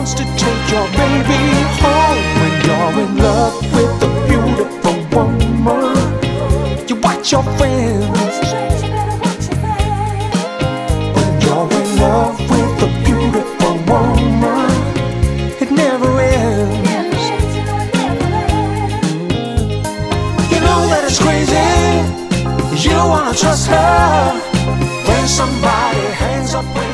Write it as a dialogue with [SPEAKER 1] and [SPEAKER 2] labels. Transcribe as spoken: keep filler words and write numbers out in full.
[SPEAKER 1] wants to take your baby home. When you're in love with a beautiful woman, you watch your friends. When you're in love with a beautiful woman, it never ends. You know that it's crazy, you don't wanna trust her when somebody hangs up with